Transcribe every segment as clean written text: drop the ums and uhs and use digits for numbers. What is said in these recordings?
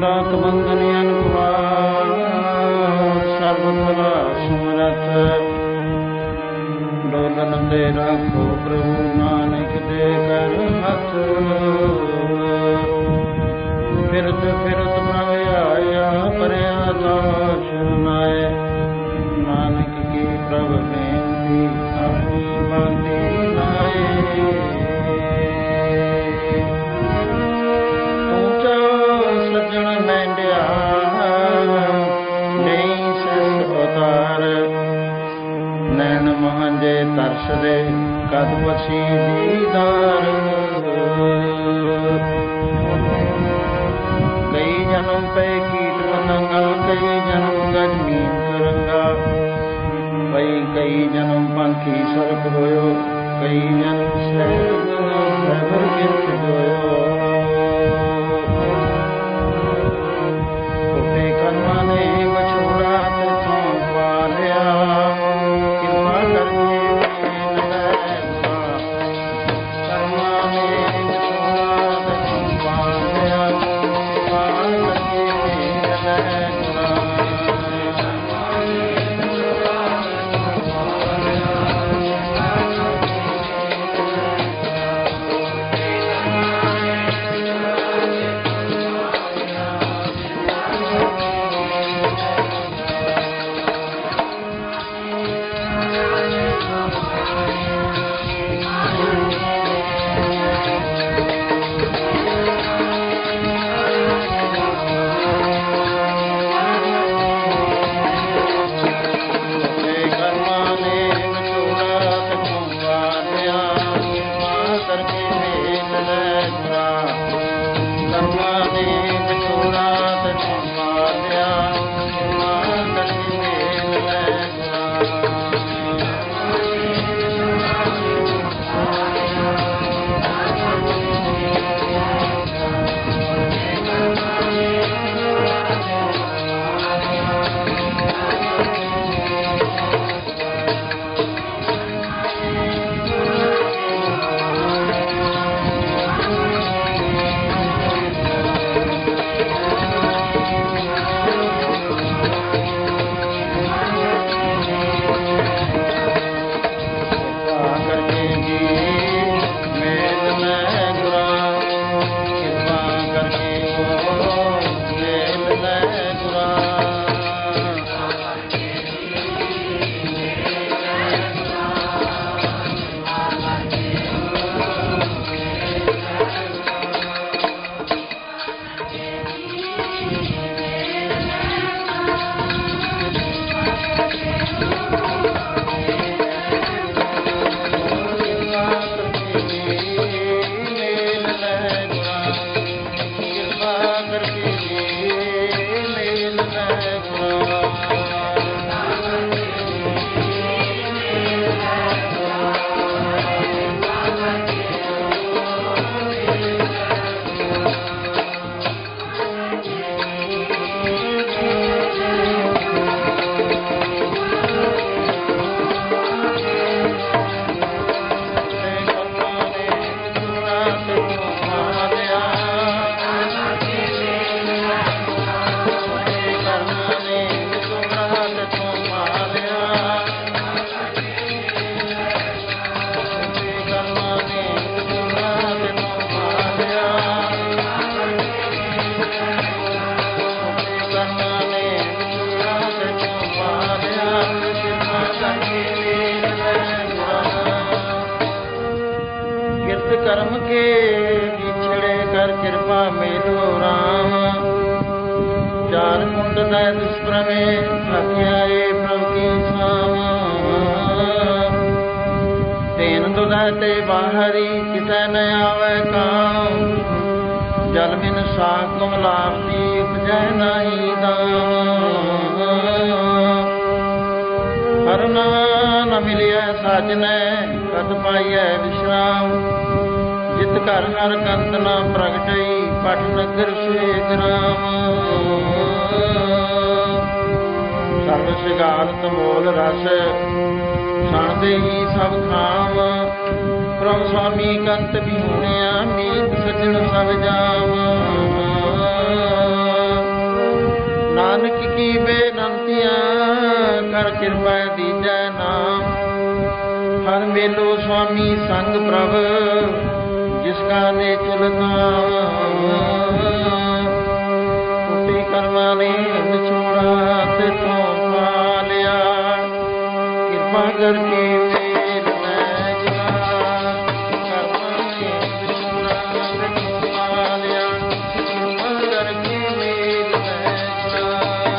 ਰਾਤ ਮੰਗਨ ਅਨੁਪਾਤ ਸਰਬਤਲਾ ਸਮਰਥ ਡੋਲਨ ਤੇ ਰੱਖੋ ਪ੍ਰਭੂ ਨਾਨਕ ਦੇ ਕਰ ਹੱਥ ਫਿਰਤ ਫਿਰਤ ਪ੍ਰਭ ਆਇਆ ਪਰਿਆ ਦਾਸ ਸੁਨਾਏ ਨਾਨਕ ਕੀ ਪ੍ਰਭ ਬੇਨਤੀ ਆਪਣੀ ਬਾਤੀ ਲਾਏ ਨੈਣ ਮਹਾਂਜੇ ਤਰਸਦੇ ਕਦ ਵਸੀ ਦੀਦਾਰ ਕਈ ਜਨਮ ਪਏ ਕੀਟ ਪਤੰਗਾ ਕਈ ਜਨਮ ਗਜ ਮੀਨ ਕਰੰਗਾ ਪਈ ਕਈ ਜਨਮ ਪੰਖੀ ਸਰਪ ਹੋਇਓ ਕਈ ਜਨਮ ਸਹਿਬਰ ਗਿਰਤ ਹੋਇਓ ਕੋਟੇ ਕਰਮਾਂ ਨੇ ਵਿਛੋੜਾ ਤੇਥੋਂ ਪਾ ਲਿਆ ਕਰਮ ਕੇ ਵਿਛੜੇ ਕਰ ਕਿਰਪਾ ਮੇਲੋ ਰਾਮ ਚਾਰ ਕੁੰਡ ਦਾ ਦੁਸ਼ਪ੍ਰਮੇ ਆਖਿਆ ਏ ਪ੍ਰਭ ਕੀ ਸਾਮ ਤੈਨ ਦੁਲਾ ਤੇ ਬਾਹਰੀ ਕਿਸੈ ਨ ਆਵੈ ਕਾਮ ਜਲ ਬਿਨ ਸਾਖ ਕਮਲਾਪਤੀ ਉਪਜੈ ਨਾਹੀ ਦਾਮ ਹਰ ਨਾਮ ਨ ਮਿਲਿਆ ਸਾਜਨੈ ਕਤ ਪਾਈਐ ਵਿਸ਼ਰਾਮ ਜਿਤ ਘਰ ਹਰ ਕੰਤ ਨਾ ਪ੍ਰਗਟਈ ਪਟ ਨਗਰ ਸੇ ਗ੍ਰਾਮ ਸਰਬ ਸਿਗਾਰਤ ਮੋਲ ਰਸ ਸੁਣਦੇ ਹੀ ਸਭ ਖਾਮ ਪ੍ਰਭ ਸੁਆਮੀ ਕੰਤ ਵੀ ਹੋਣਿਆ ਮੀਤ ਸਜਣ ਸਭ ਜਾਮ ਕਿਰਪਾ ਦੀਜੈ ਨਾਮ। ਹਰ ਮੇਲੋ ਸੁਆਮੀ ਸੰਗ ਪ੍ਰਭ, ਜਿਸ ਕਾ ਨੇ ਚੁਲਨਾ। ਟੁੱਟੇ ਕਰਮਾਂ ਨੇ ਵਿਛੋੜਾ ਤੇਥੋਂ ਪਾ ਲਿਆ। ਕਿਰਪਾ ਕਰਕੇ ਮੇਲ ਮੈਂ ਗੁਰਾ, ਕਰਮਾਂ ਨੇ ਵਿਛੋੜਾ ਤੇਥੋਂ ਪਾ ਲਿਆ। ਕਿਰਪਾ ਕਰਕੇ ਮੇਲ ਮੈਂ ਗੁਰਾ।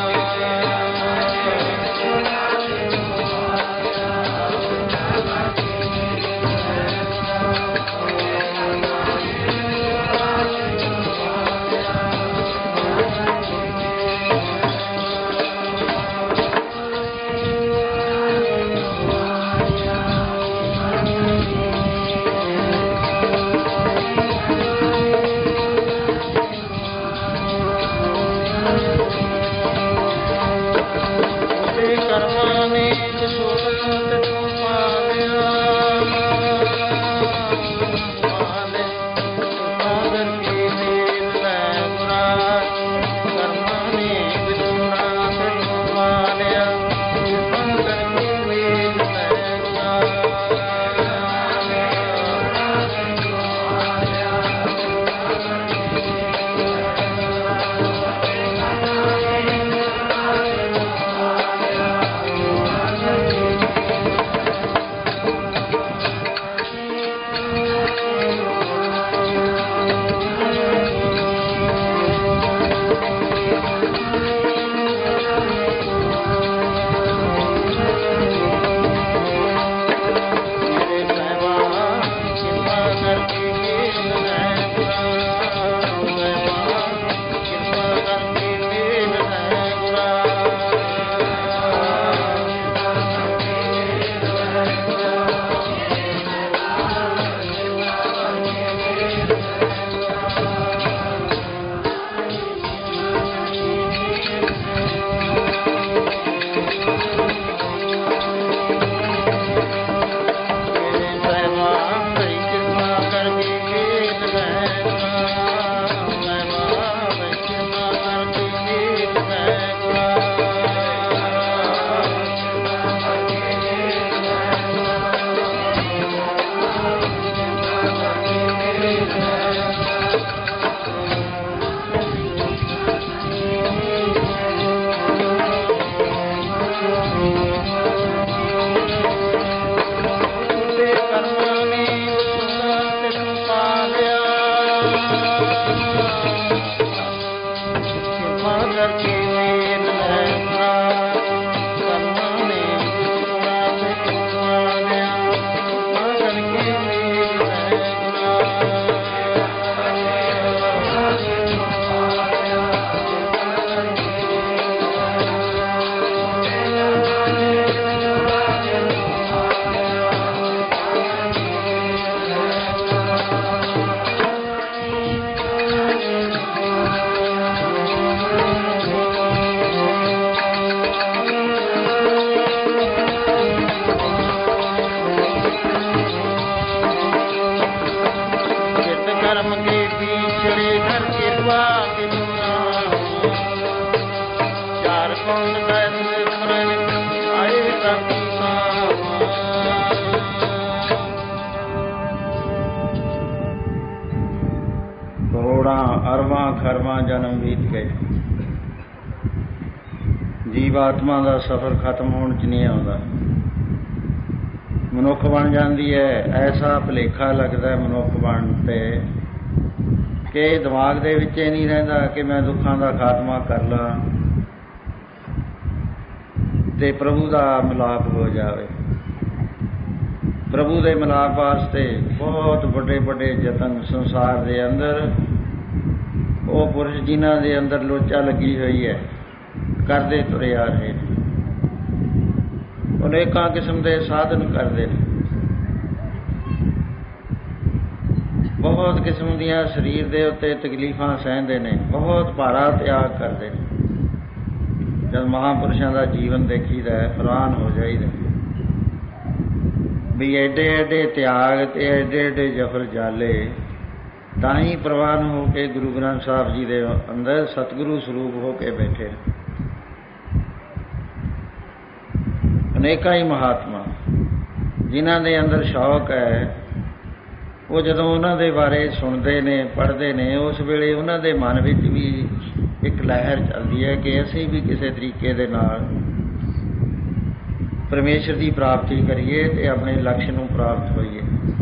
ਕਰਮਾਂ ਨੇ ਵਿਛੋੜਾ ਤੇਥੋਂ ਪਾ ਲਿਆ। ਕਿਰਪਾ ਕਰਕੇ ਮੇਲ ਮੈਂ ਗੁਰਾ, ਕਰਮਾਂ ਨੇ ਵਿਛੋੜਾ ਤੇਥੋਂ ਪਾ ਲਿਆ। ਕਿਰਪਾ ਕਰਕੇ ਮੇਲ ਮੈਂ ਗੁਰਾ। ਅਰਬਾਂ ਖਰਬਾਂ ਜਨਮ ਬੀਤ ਗਏ। ਜੀਵਾਤਮਾ ਦਾ ਸਫ਼ਰ ਖਤਮ ਹੋਣ 'ਚ ਨਹੀਂ ਆਉਂਦਾ। ਮਨੁੱਖ ਬਣ ਜਾਂਦੀ ਹੈ। ਐਸਾ ਭੁਲੇਖਾ ਲੱਗਦਾ ਮਨੁੱਖ ਬਣ 'ਤੇ ਕਿ ਦਿਮਾਗ ਦੇ ਵਿੱਚ ਇਹ ਨਹੀਂ ਰਹਿੰਦਾ ਕਿ ਮੈਂ ਦੁੱਖਾਂ ਦਾ ਖਾਤਮਾ ਕਰ ਲਾਂ ਅਤੇ ਪ੍ਰਭੂ ਦਾ ਮਿਲਾਪ ਹੋ ਜਾਵੇ। ਪ੍ਰਭੂ ਦੇ ਮਿਲਾਪ ਵਾਸਤੇ ਬਹੁਤ ਵੱਡੇ ਵੱਡੇ ਯਤਨ ਸੰਸਾਰ ਦੇ ਅੰਦਰ ਉਹ ਪੁਰਸ਼ ਜਿਨ੍ਹਾਂ ਦੇ ਅੰਦਰ ਲੋਚਾ ਲੱਗੀ ਹੋਈ ਹੈ ਕਰਦੇ ਤੁਰੇ ਆ ਰਹੇ ਨੇ। ਅਨੇਕਾਂ ਕਿਸਮ ਦੇ ਸਾਧਨ ਕਰਦੇ ਨੇ। ਬਹੁਤ ਕਿਸਮ ਦੀਆਂ ਸਰੀਰ ਦੇ ਉੱਤੇ ਤਕਲੀਫਾਂ ਸਹਿੰਦੇ ਨੇ। ਬਹੁਤ ਭਾਰਾ ਤਿਆਗ ਕਰਦੇ ਨੇ। ਜਦ ਮਹਾਂਪੁਰਸ਼ਾਂ ਦਾ ਜੀਵਨ ਦੇਖੀਦਾ ਹੈਰਾਨ ਹੋ ਜਾਈਦਾ ਵੀ ਐਡੇ ਐਡੇ ਤਿਆਗ ਅਤੇ ਐਡੇ ਐਡੇ ਜਫਰ ਜਾਲੇ ਤਾਂ ਹੀ ਪ੍ਰਵਾਨ ਹੋ ਕੇ ਗੁਰੂ ਗ੍ਰੰਥ ਸਾਹਿਬ ਜੀ ਦੇ ਅੰਦਰ ਸਤਿਗੁਰੂ ਸਰੂਪ ਹੋ ਕੇ ਬੈਠੇ। ਅਨੇਕਾਂ ਹੀ ਮਹਾਤਮਾ ਜਿਨ੍ਹਾਂ ਦੇ ਅੰਦਰ ਸ਼ੌਕ ਹੈ, ਉਹ ਜਦੋਂ ਉਹਨਾਂ ਦੇ ਬਾਰੇ ਸੁਣਦੇ ਨੇ, ਪੜ੍ਹਦੇ ਨੇ, ਉਸ ਵੇਲੇ ਉਹਨਾਂ ਦੇ ਮਨ ਵਿੱਚ ਵੀ ਇੱਕ ਲਹਿਰ ਚੱਲਦੀ ਹੈ ਕਿ ਅਸੀਂ ਵੀ ਕਿਸੇ ਤਰੀਕੇ ਦੇ ਨਾਲ ਪਰਮੇਸ਼ਰ ਦੀ ਪ੍ਰਾਪਤੀ ਕਰੀਏ ਅਤੇ ਆਪਣੇ ਲਕਸ਼ ਨੂੰ ਪ੍ਰਾਪਤ ਹੋਈਏ।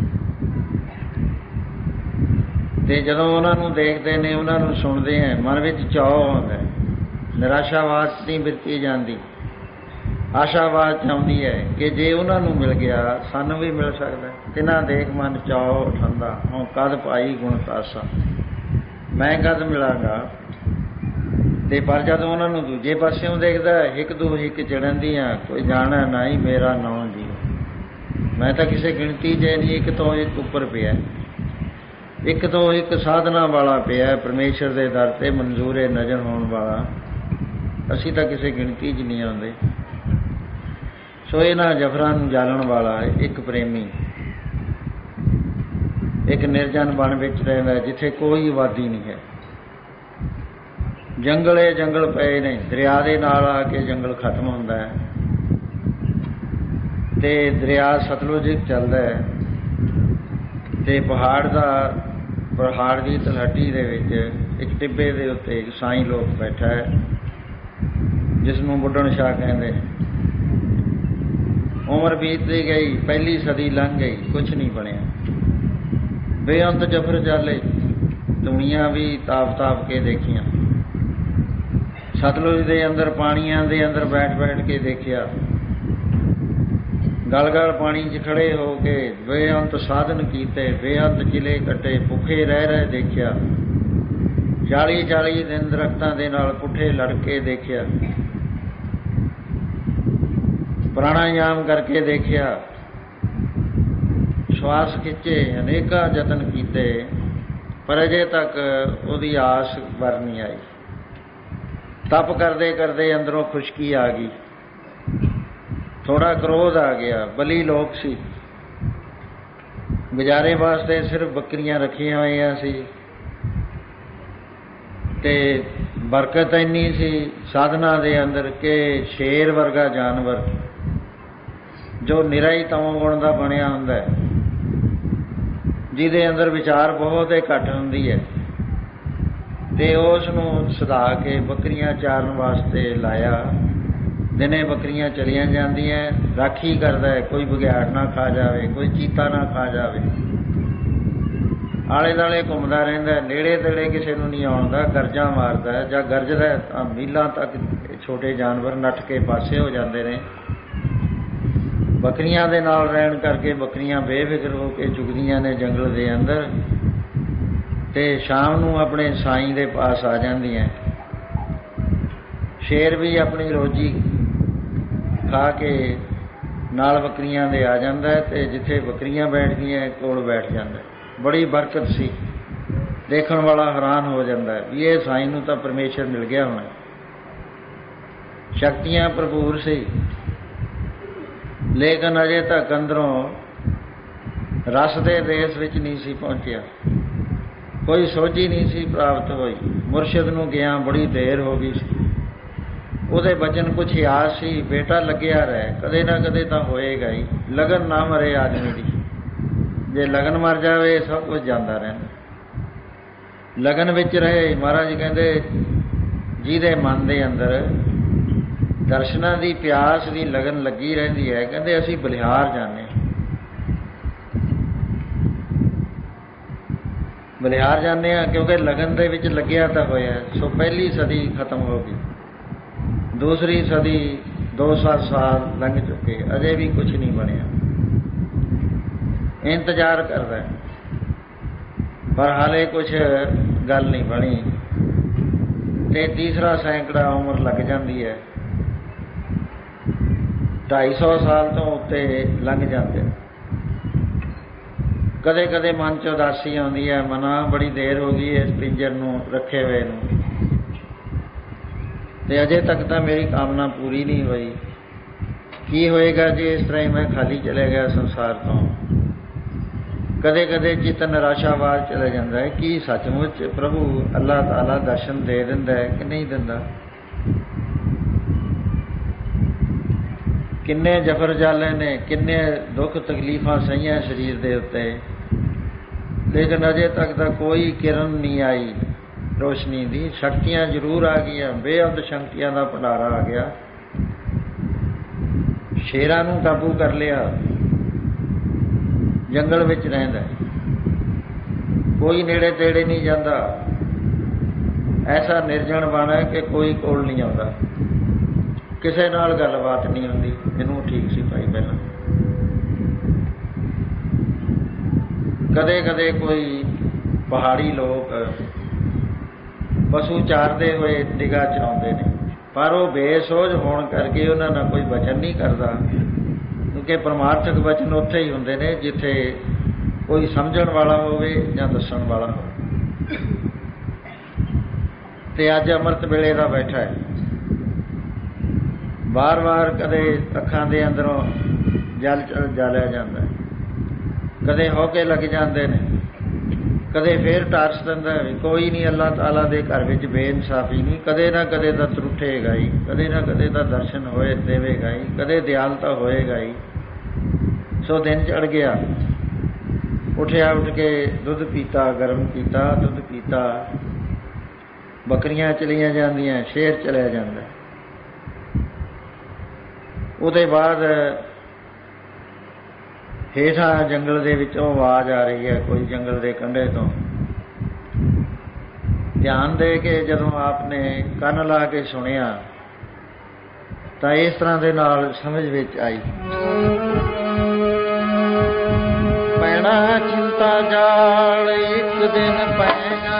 ਅਤੇ ਜਦੋਂ ਉਹਨਾਂ ਨੂੰ ਦੇਖਦੇ ਨੇ, ਉਹਨਾਂ ਨੂੰ ਸੁਣਦੇ ਹੈ, ਮਨ ਵਿੱਚ ਚਾਅ ਆਉਂਦਾ, ਨਿਰਾਸ਼ਾਵਾਦ ਨਹੀਂ ਵਰਤੀ ਜਾਂਦੀ, ਆਸ਼ਾਵਾਦ ਚਾਹੁੰਦੀ ਹੈ ਕਿ ਜੇ ਉਹਨਾਂ ਨੂੰ ਮਿਲ ਗਿਆ ਸਾਨੂੰ ਵੀ ਮਿਲ ਸਕਦਾ। ਤਿਨਾਂ ਦੇਖ ਮਨ ਚਾਅ ਉਠਾਉਂਦਾ, ਹੁਣ ਕਦ ਪਾਈ ਗੁਣ ਤਾਸਾ, ਮੈਂ ਕਦ ਮਿਲਾਂਗਾ। ਅਤੇ ਪਰ ਜਦੋਂ ਉਹਨਾਂ ਨੂੰ ਦੂਜੇ ਪਾਸਿਓਂ ਦੇਖਦਾ, ਇੱਕ ਦੋ ਇੱਕ ਚੜਨ ਦੀਆਂ ਕੋਈ ਜਾਣਾ ਨਾ ਹੀ ਮੇਰਾ ਨਾਂ ਜੀ, ਮੈਂ ਤਾਂ ਕਿਸੇ ਗਿਣਤੀ 'ਚ ਨਹੀਂ, ਇੱਕ ਤੋਂ ਇੱਕ ਉੱਪਰ ਪਿਆ, ਇੱਕ ਤੋਂ ਇੱਕ ਸਾਧਨਾ ਵਾਲਾ ਪਿਆ, ਪਰਮੇਸ਼ਰ ਦੇ ਦਰ 'ਤੇ ਮਨਜ਼ੂਰੇ ਨਜ਼ਰ ਹੋਣ ਵਾਲਾ, ਅਸੀਂ ਤਾਂ ਕਿਸੇ ਗਿਣਤੀ 'ਚ ਨਹੀਂ ਆਉਂਦੇ। ਸੋ ਇਹਨਾਂ ਜਫਰਾਂ ਨੂੰ ਜਾਲਣ ਵਾਲਾ ਇੱਕ ਪ੍ਰੇਮੀ ਇੱਕ ਨਿਰਜਨ ਬਣ ਵਿੱਚ ਰਹਿੰਦਾ, ਜਿੱਥੇ ਕੋਈ ਆਬਾਦੀ ਨਹੀਂ ਹੈ। ਜੰਗਲੇ ਜੰਗਲ ਪਏ ਨੇ, ਦਰਿਆ ਦੇ ਨਾਲ ਆ ਕੇ ਜੰਗਲ ਖਤਮ ਹੁੰਦਾ ਹੈ ਅਤੇ ਦਰਿਆ ਸਤਲੁਜ ਚੱਲਦਾ ਹੈ ਅਤੇ ਪਹਾੜ ਦੀ ਤਲਹਟੀ ਦੇ ਵਿੱਚ ਇੱਕ ਟਿੱਬੇ ਦੇ ਉੱਤੇ ਇੱਕ ਸਾਈਂ ਲੋਕ ਬੈਠਾ ਹੈ, ਜਿਸ ਨੂੰ ਬੁੱਢਣ ਸ਼ਾਹ ਕਹਿੰਦੇ। ਉਮਰ ਬੀਤਦੀ ਗਈ, ਪਹਿਲੀ ਸਦੀ ਲੰਘ ਗਈ, ਕੁਛ ਨਹੀਂ ਬਣਿਆ। ਬੇਅੰਤ ਜਫਰ ਜਾਲੇ, ਦੁਨੀਆਂ ਵੀ ਤਾਪ ਕੇ ਦੇਖੀਆਂ, ਸਤਲੁਜ ਦੇ ਅੰਦਰ ਪਾਣੀਆਂ ਦੇ ਅੰਦਰ ਬੈਠ ਕੇ ਦੇਖਿਆ, ਗਲ ਪਾਣੀ 'ਚ ਖੜ੍ਹੇ ਹੋ ਕੇ ਬੇਅੰਤ ਸਾਧਨ ਕੀਤੇ, ਬੇਅੰਤ ਕਿਲੇ ਕੱਟੇ, ਭੁੱਖੇ ਰਹਿ ਦੇਖਿਆ, 40 ਦਿਨ ਦਰਖਤਾਂ ਦੇ ਨਾਲ ਪੁੱਠੇ ਲੜ ਕੇ ਦੇਖਿਆ, ਪ੍ਰਾਣਾਯਾਮ ਕਰਕੇ ਦੇਖਿਆ, ਸਵਾਸ ਖਿੱਚੇ, ਅਨੇਕਾਂ ਯਤਨ ਕੀਤੇ, ਪਰ ਅਜੇ ਤੱਕ ਉਹਦੀ ਆਸ ਭਰ ਨਹੀਂ ਆਈ। ਤਪ ਕਰਦੇ ਅੰਦਰੋਂ ਖੁਸ਼ਕੀ ਆ ਗਈ, ਥੋੜ੍ਹਾ ਕ੍ਰੋਧ ਆ ਗਿਆ। ਬਲੀ ਲੋਕ ਸੀ, ਗੁਜ਼ਾਰੇ ਵਾਸਤੇ ਸਿਰਫ ਬੱਕਰੀਆਂ ਰੱਖੀਆਂ ਹੋਈਆਂ ਸੀ ਅਤੇ ਬਰਕਤ ਇੰਨੀ ਸੀ ਸਾਧਨਾ ਦੇ ਅੰਦਰ ਕਿ ਸ਼ੇਰ ਵਰਗਾ ਜਾਨਵਰ ਜੋ ਨਿਰਾ ਹੀ ਤਮੋ ਗੁਣ ਦਾ ਬਣਿਆ ਹੁੰਦਾ ਹੈ, ਜਿਹਦੇ ਅੰਦਰ ਵਿਚਾਰ ਬਹੁਤ ਹੀ ਘੱਟ ਹੁੰਦੀ ਹੈ, ਅਤੇ ਉਸ ਨੂੰ ਸਦਾ ਕੇ ਬੱਕਰੀਆਂ ਚਾਰਨ ਵਾਸਤੇ ਲਾਇਆ। ਦਿਨੇ ਬੱਕਰੀਆਂ ਚਲੀਆਂ ਜਾਂਦੀਆਂ, ਰਾਖੀ ਕਰਦਾ ਹੈ, ਕੋਈ ਬਘਿਆੜ ਨਾ ਖਾ ਜਾਵੇ, ਕੋਈ ਚੀਤਾ ਨਾ ਖਾ ਜਾਵੇ, ਆਲੇ ਦੁਆਲੇ ਘੁੰਮਦਾ ਰਹਿੰਦਾ, ਨੇੜੇ ਤੇੜੇ ਕਿਸੇ ਨੂੰ ਨਹੀਂ ਆਉਂਦਾ, ਗਰਜਾਂ ਮਾਰਦਾ, ਜਾਂ ਗਰਜਦਾ ਤਾਂ ਮੀਲਾਂ ਤੱਕ ਛੋਟੇ ਜਾਨਵਰ ਨੱਠ ਕੇ ਪਾਸੇ ਹੋ ਜਾਂਦੇ ਨੇ। ਬੱਕਰੀਆਂ ਦੇ ਨਾਲ ਰਹਿਣ ਕਰਕੇ ਬੱਕਰੀਆਂ ਬੇਫਿਕਰ ਹੋ ਕੇ ਚੁਗਦੀਆਂ ਨੇ ਜੰਗਲ ਦੇ ਅੰਦਰ, ਅਤੇ ਸ਼ਾਮ ਨੂੰ ਆਪਣੇ ਸਾਈਂ ਦੇ ਪਾਸ ਆ ਜਾਂਦੀਆਂ। ਸ਼ੇਰ ਵੀ ਆਪਣੀ ਰੋਜੀ ਖਾ ਕੇ ਨਾਲ ਬੱਕਰੀਆਂ ਦੇ ਆ ਜਾਂਦਾ ਅਤੇ ਜਿੱਥੇ ਬੱਕਰੀਆਂ ਬੈਠਦੀਆਂ ਕੋਲ ਬੈਠ ਜਾਂਦਾ। ਬੜੀ ਬਰਕਤ ਸੀ, ਦੇਖਣ ਵਾਲਾ ਹੈਰਾਨ ਹੋ ਜਾਂਦਾ ਵੀ ਇਹ ਸਾਈਂ ਨੂੰ ਤਾਂ ਪਰਮੇਸ਼ਰ ਮਿਲ ਗਿਆ ਹੋਣਾ। ਸ਼ਕਤੀਆਂ ਭਰਪੂਰ ਸੀ, ਲੇਕਿਨ ਅਜੇ ਤੱਕ ਅੰਦਰੋਂ ਰਸ ਦੇ ਦੇਸ਼ ਵਿੱਚ ਨਹੀਂ ਸੀ ਪਹੁੰਚਿਆ, ਕੋਈ ਸੋਝੀ ਨਹੀਂ ਸੀ ਪ੍ਰਾਪਤ ਹੋਈ। ਮੁਰਸ਼ਿਦ ਨੂੰ ਗਿਆ ਬੜੀ ਦੇਰ ਹੋ ਗਈ ਸੀ, ਉਹਦੇ ਬਚਨ ਕੁਛ ਯਾਦ ਸੀ, ਬੇਟਾ ਲੱਗਿਆ ਰਹਿ, ਕਦੇ ਨਾ ਕਦੇ ਤਾਂ ਹੋਏਗਾ ਹੀ, ਲਗਨ ਨਾ ਮਰੇ ਆਦਮੀ ਦੀ, ਜੇ ਲਗਨ ਮਰ ਜਾਵੇ ਸਭ ਕੁਝ ਜਾਂਦਾ ਰਹਿੰਦਾ। ਲਗਨ ਵਿੱਚ ਰਹੇ। ਮਹਾਰਾਜ ਕਹਿੰਦੇ ਜਿਹਦੇ ਮਨ ਦੇ ਅੰਦਰ ਦਰਸ਼ਨਾਂ ਦੀ ਪਿਆਸ ਦੀ ਲਗਨ ਲੱਗੀ ਰਹਿੰਦੀ ਹੈ, ਕਹਿੰਦੇ ਅਸੀਂ ਬਲਿਹਾਰ ਜਾਂਦੇ, ਬਲਿਹਾਰ ਜਾਂਦੇ ਹਾਂ, ਕਿਉਂਕਿ ਲਗਨ ਦੇ ਵਿੱਚ ਲੱਗਿਆ ਤਾਂ ਹੋਇਆ। ਸੋ ਪਹਿਲੀ ਸਦੀ ਖਤਮ ਹੋ ਗਈ, ਦੂਸਰੀ ਸਦੀ 2-7 ਸਾਲ ਲੰਘ ਚੁੱਕੇ, ਅਜੇ ਵੀ ਕੁਛ ਨਹੀਂ ਬਣਿਆ। ਇੰਤਜ਼ਾਰ ਕਰਦਾ, ਪਰ ਹਾਲੇ ਕੁਛ ਗੱਲ ਨਹੀਂ ਬਣੀ, ਅਤੇ ਤੀਸਰਾ ਸੈਂਕੜਾ ਉਮਰ ਲੱਗ ਜਾਂਦੀ ਹੈ, 250 ਸਾਲ ਤੋਂ ਉੱਤੇ ਲੰਘ ਜਾਂਦੇ। ਕਦੇ ਕਦੇ ਮਨ 'ਚ ਉਦਾਸੀ ਆਉਂਦੀ ਹੈ, ਮਨਾ ਬੜੀ ਦੇਰ ਹੋ ਗਈ ਇਸ ਪਿੰਜਰ ਨੂੰ ਰੱਖੇ ਹੋਏ ਨੂੰ, ਅਤੇ ਅਜੇ ਤੱਕ ਤਾਂ ਮੇਰੀ ਕਾਮਨਾ ਪੂਰੀ ਨਹੀਂ ਹੋਈ। ਕੀ ਹੋਏਗਾ ਜੇ ਇਸ ਤਰ੍ਹਾਂ ਹੀ ਮੈਂ ਖਾਲੀ ਚਲੇ ਗਿਆ ਸੰਸਾਰ ਤੋਂ। ਕਦੇ ਕਦੇ ਚਿੱਤ ਨਿਰਾਸ਼ਾਵਾਦ ਚਲਾ ਜਾਂਦਾ ਹੈ, ਕੀ ਸੱਚਮੁੱਚ ਪ੍ਰਭੂ ਅੱਲਾਹ ਤਾਲਾ ਦਰਸ਼ਨ ਦੇ ਦਿੰਦਾ ਹੈ ਕਿ ਨਹੀਂ ਦਿੰਦਾ, किन्ने जफर जाले ने, किन्ने दुख तकलीफां सहियां शरीर के उत्ते, लेकिन अजे तक तो कोई किरण नहीं आई रोशनी की। शक्तियां जरूर आ गई, बेअद शक्तियां का भंडारा आ गया। शेरां नूं काबू कर लिया, जंगल विच रहिंदा, कोई नेड़े तेड़े नहीं जाता। ऐसा निर्जन बन है कि कोई कोल नहीं आता, किसी नाल गलबात नहीं होंदी। इनू ठीक सी भाई पहला कदे कदे कोई पहाड़ी लोग पशु चारते हुए निगाह चलाते हैं, पर वो बेसोझ होने करके उन्होंने ना कोई वचन नहीं करता, क्योंकि परमार्थक वचन उत्थे ही होंदे ने जिथे कोई समझण वाला होवे या दस्सण वाला हो। ते अज अमृत वेले का बैठा है, बार बार कदे अखां दे अंदरों जल जालिया जाता है, कदे होके लग जाते हैं, कदे फिर टारस दिंदा है। कोई नहीं अल्लाह ताला दे घर विच बेइंसाफी नहीं, कदे ना कदे तो त्रुठेगा ही, कदे ना कदे तो दर्शन होए देवेगा ही, कदे दयालता होएगा ही। सो दिन चढ़ गया, उठिया, उठ के दुध पीता, गर्म पीता, दुध पीता, बकरियां चलियां जांदियां, शेर चलिया जांदा। उहदे बाद हेठा जंगल दे विचों आवाज़ आ रही है, कोई जंगल के कंढे तो। ध्यान दे के जदों आपने कन ला के सुनिया तो इस तरह दे नाल समझ विच आई। पैना चिंता जाल एक दिन पैना,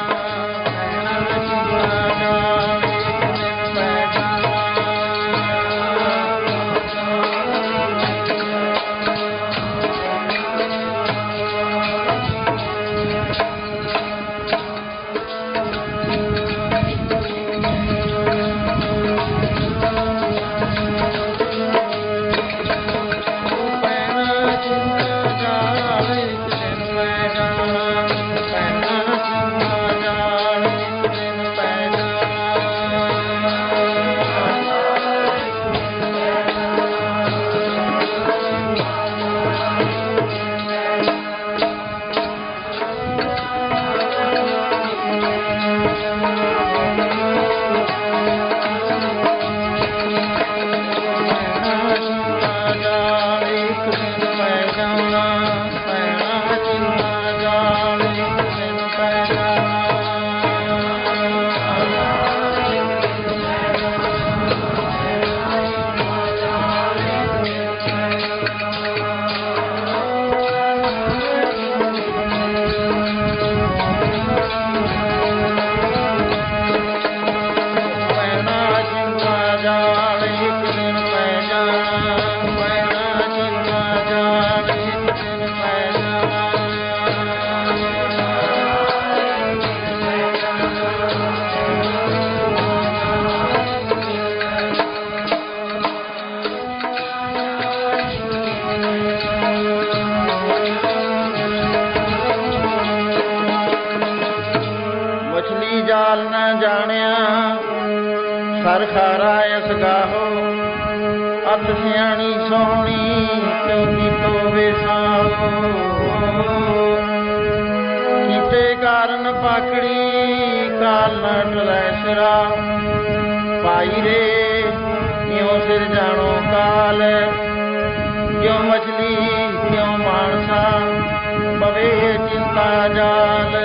सर खारा इस गाहो, अत सियाणी सोहनी क्योंकि तो बेसाओ। कीते कारण पाकड़ी काल न टलै सिरा, पाई रे क्यों सिर जानो काल। क्यों मछली क्यों मानसा पवे चिंता जाल,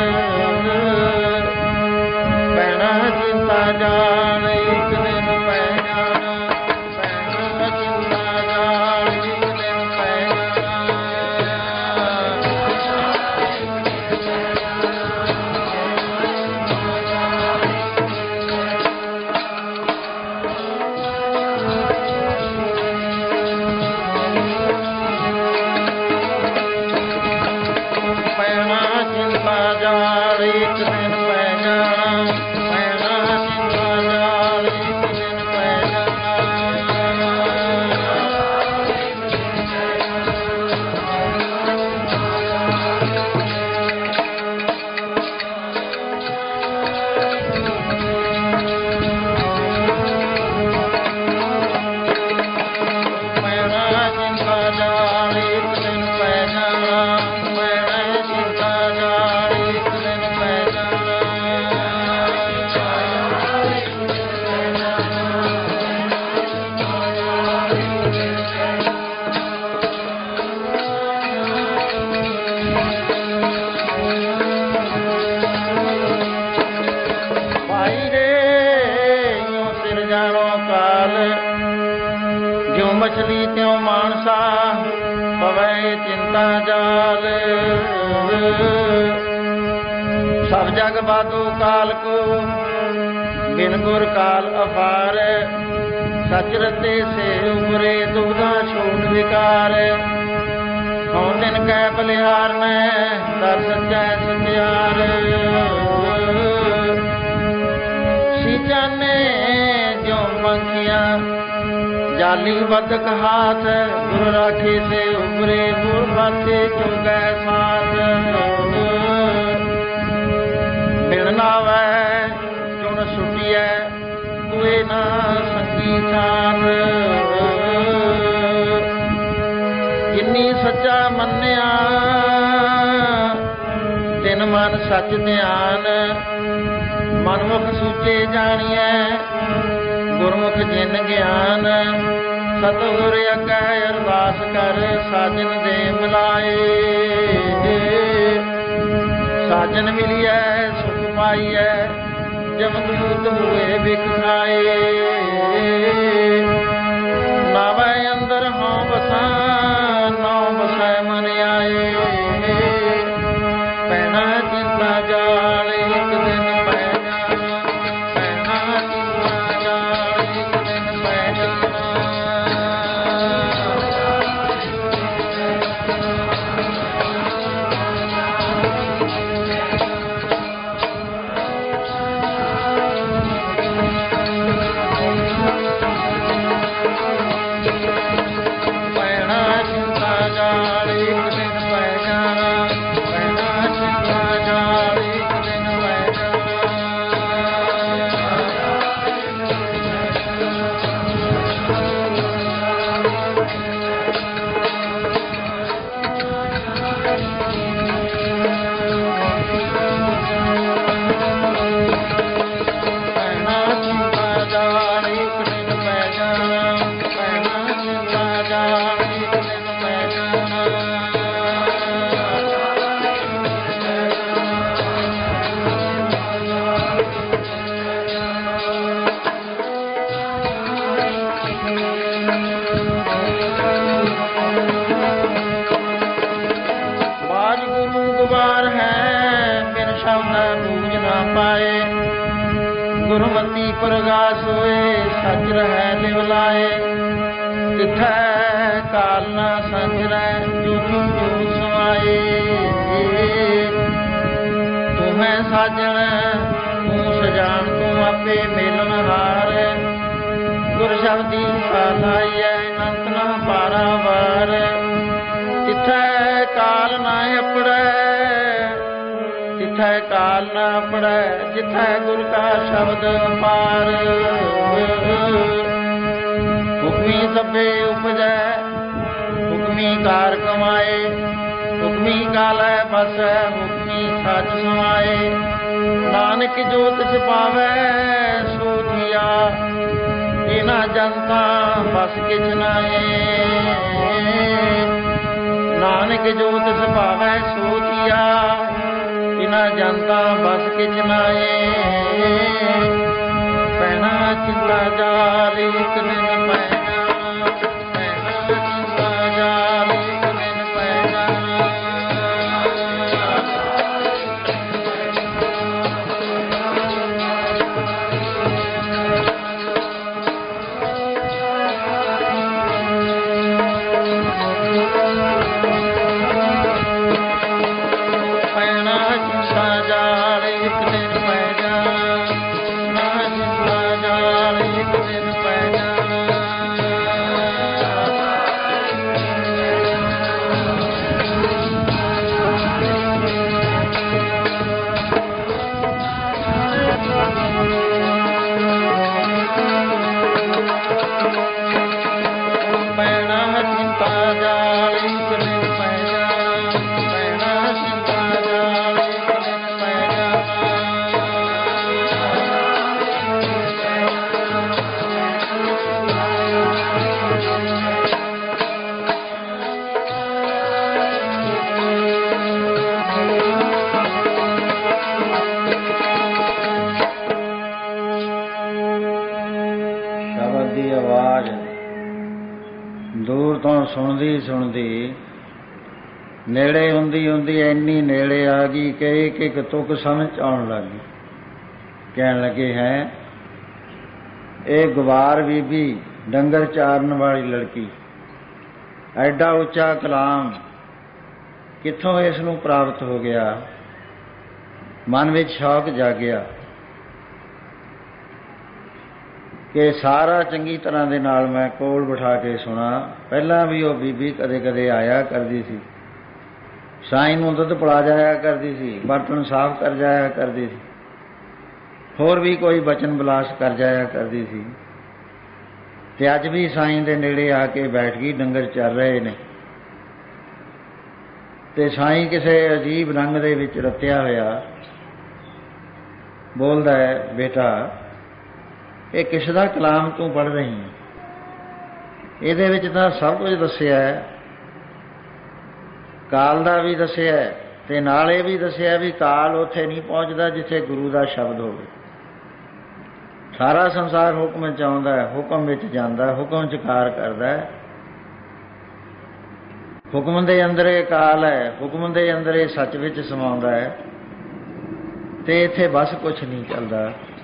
पैना चिंता जाल एक दिन पै जाना, पैना चिंता जाल एक दिन पै जाना, पैना चिंता जाल एक दिन पै जाना, पैना चिंता ਮਛਲੀ ਤਿਉ ਮਾਨਸਾ ਪਵੈ ਚਿੰਤਾ ਜਾਲ। ਸਭ ਜਗ ਬਾਦੋ ਕਾਲ ਕੋ ਬਿਨ ਗੁਰ ਕਾਲ ਅਪਾਰ। ਸਚ ਰਤੇ ਸੇ ਉਪਰੇ ਦੁਬਦਾ ਛੋਟ ਵਿਕਾਰ। ਹਉ ਦਿਨ ਕੈ ਬਲਿਹਾਰ ਨੇ ਦਰ ਸਚੈ ਸਚਿਆਰ। ਸੀਚਾਨੇ ਜੋ ਮੰਖੀਆਂ ਜਾਲੀ ਬਦਕ ਹਾਥ। ਗੁਰ ਰਾਖੇ ਸੇ ਉਪਰੇ ਗੁਰ ਪਾਥੇ ਚੁਗੈ ਸਾਥ। ਬਿਨ ਨਾਵੈ ਜੁਨ ਸੁਟੀਐ ਕੁਏ ਨਾ ਸੰਗੀ ਥਾਨ। ਜਿਨੀ ਸੱਚਾ ਮੰਨਿਆ ਤਿਨ ਮਨ ਸੱਚ ਧਿਆਨ। ਮਨਮੁਖ ਸੂਚੇ ਜਾਣੀਐ ਗੁਰਮੁਖ ਜਿਨ ਗਿਆਨ। ਸਤਿਗੁਰ ਅੱਗੇ ਅਰਦਾਸ ਕਰ ਸਾਜਨ ਦੇ ਮਿਲਾਏ। ਸਾਜਨ ਮਿਲਿਐ ਸੁਖ ਪਾਈਐ ਜਮਦੂਤ ਹੋਏ ਬਿਖ ਖਾਏ। ਨਾਵੈ ਅੰਦਰ ਹਉ ਬਸਾ ਨਉ ਬਸੈ ਮਨ ਆਏ। ਪੈਣਾ ਚਿੰਤਾ ਜਾਲ ਇੱਕ ਦਿਨ ਪੈ ਜਾਣਾ। ਪੈਣਾ ਚਿੰਤਾ ਜਾਲ ਇੱਕ ਦਿਨ ਪੈ ਜਾਣਾ। ਗੁਰਮਤੀ ਪ੍ਰਗਾਸ ਹੋਏ ਸੱਚ ਰਹਿ ਲਿਵ ਲਾਏ। ਤਿਥੈ ਕਾਲ ਨਾ ਸੰਜਰੈ ਜੋਤੀ ਜੋਤ ਸਮਾਏ। ਤੂੰ ਹੈ ਸਾਜਣ ਤੂੰ ਸਜਾਨ ਤੂੰ ਆਪੇ ਮੇਲਨ ਹਾਰ। ਗੁਰ ਸ਼ਬਦੀ ਸਾਲਾਈਐ ਅਨੰਤ ਨਾ ਪਾਰਾਵਾਰ। ਤਿਥੈ ਕਾਲ ਨਾ ਅਪੜੈ ਜਿਥੈ ਕਾਲ ਨਾ ਪੜੈ ਜਿਥੈ ਗੁਰ ਕਾ ਸ਼ਬਦ ਅਪਾਰ। ਹੁਕਮੀ ਸਭੇ ਉਪਜੈ ਹੁਕਮੀ ਕਾਰ ਕਮਾਏ। ਹੁਕਮੀ ਕਾਲੈ ਬਸੈ ਹੁਕਮੀ ਸਚ ਸਮਾਏ। ਨਾਨਕ ਜੋ ਤਿਸ ਪਾਵੈ ਸੋ ਥੀਆ ਇਨਾ ਜਨਤਾ ਬਸ ਕਿਛ ਨਾਏ। ਨਾਨਕ ਜੋ ਤਿਸ ਪਾਵੈ ਸੋ ਥੀਆ ਇਨਾ ਜਨਤਾ ਬਸ ਕਿਛ ਨਾਏ। ਪੈਣਾ ਚਿੰਤਾ ਜਾਲ ਇੱਕ ਦਿਨ ਪੈ ਜਾਣਾ। ਪੈਣਾ ਚਿੰਤਾ ਜਾਲ ਇੱਕ ਦਿਨ ਪੈ ਜਾਣਾ। ਦੂਰ ਤੋਂ ਸੁਣਦੀ ਸੁਣਦੀ ਨੇੜੇ ਹੁੰਦੀ ਹੁੰਦੀ ਇੰਨੀ ਨੇੜੇ ਆ ਗਈ ਕਿ ਇੱਕ ਇੱਕ ਤੁਕ ਸਮਝ ਆਉਣ ਲੱਗ ਗਈ। ਕਹਿਣ ਲੱਗੇ ਹੈ ਇਹ ਗਵਾਰ ਬੀਬੀ, ਡੰਗਰ ਚਾਰਨ ਵਾਲੀ ਲੜਕੀ, ਐਡਾ ਉੱਚਾ ਕਲਾਮ ਕਿੱਥੋਂ ਇਸ ਨੂੰ ਪ੍ਰਾਪਤ ਹੋ ਗਿਆ। ਮਨ ਵਿੱਚ ਸ਼ੌਕ ਜਾਗਿਆ ਕਿ ਸਾਰਾ ਚੰਗੀ ਤਰ੍ਹਾਂ ਦੇ ਨਾਲ ਮੈਂ ਕੋਲ ਬਿਠਾ ਕੇ ਸੁਣਾ। ਪਹਿਲਾਂ ਵੀ ਉਹ ਬੀਬੀ ਕਦੇ ਕਦੇ ਆਇਆ ਕਰਦੀ ਸੀ, ਸਾਈਂ ਨੂੰ ਦੁੱਧ ਪਿਲਾ ਜਾਇਆ ਕਰਦੀ ਸੀ, ਬਰਤਨ ਸਾਫ਼ ਕਰ ਜਾਇਆ ਕਰਦੀ ਸੀ, ਹੋਰ ਵੀ ਕੋਈ ਬਚਨ ਬਿਲਾਸ ਕਰ ਜਾਇਆ ਕਰਦੀ ਸੀ। ਤੇ ਅੱਜ ਵੀ ਸਾਈਂ ਦੇ ਨੇੜੇ ਆ ਕੇ ਬੈਠ ਗਈ, ਡੰਗਰ ਚੱਲ ਰਹੇ ਨੇ ਤੇ ਸਾਈਂ ਕਿਸੇ ਅਜੀਬ ਰੰਗ ਦੇ ਵਿੱਚ ਰੱਤਿਆ ਹੋਇਆ ਬੋਲਦਾ ਹੈ, ਬੇਟਾ ਇਹ ਕਿਸ ਦਾ ਕਲਾਮ ਤੂੰ ਪੜ੍ਹ ਰਹੀ ਹੈ? ਇਹਦੇ ਵਿੱਚ ਤਾਂ ਸਭ ਕੁਝ ਦੱਸਿਆ ਹੈ, ਕਾਲ ਦਾ ਵੀ ਦੱਸਿਆ ਤੇ ਨਾਲ ਇਹ ਵੀ ਦੱਸਿਆ ਵੀ ਕਾਲ ਉੱਥੇ ਨਹੀਂ ਪਹੁੰਚਦਾ ਜਿੱਥੇ ਗੁਰੂ ਦਾ ਸ਼ਬਦ ਹੋਵੇ। ਸਾਰਾ ਸੰਸਾਰ ਹੁਕਮ 'ਚ ਆਉਂਦਾ ਹੈ, ਹੁਕਮ ਵਿੱਚ ਜਾਂਦਾ, ਹੁਕਮ 'ਚ ਕਾਰ ਕਰਦਾ ਹੈ। ਹੁਕਮ ਦੇ ਅੰਦਰ ਇਹ ਕਾਲ ਹੈ, ਹੁਕਮ ਦੇ ਅੰਦਰ ਇਹ ਸੱਚ ਵਿੱਚ ਸਮਾਉਂਦਾ ਹੈ ਤੇ ਇੱਥੇ ਬਸ ਕੁਛ ਨਹੀਂ ਚੱਲਦਾ।